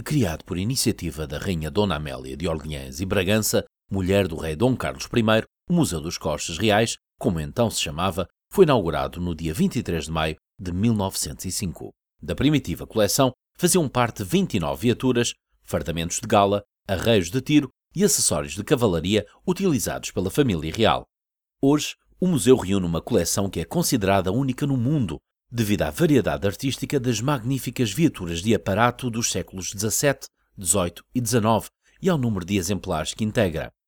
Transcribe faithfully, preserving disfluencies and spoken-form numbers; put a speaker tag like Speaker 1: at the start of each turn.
Speaker 1: Criado por iniciativa da Rainha Dona Amélia de Orleans e Bragança, mulher do rei Dom Carlos I, o Museu dos Coches Reais, como então se chamava, foi inaugurado no dia vinte e três de maio de mil novecentos e cinco. Da primitiva coleção faziam parte vinte e nove viaturas, fardamentos de gala, arreios de tiro e acessórios de cavalaria utilizados pela família real. Hoje, o museu reúne uma coleção que é considerada única no mundo, devido à variedade artística das magníficas viaturas de aparato dos séculos dezassete, dezoito e dezanove e ao número de exemplares que integra.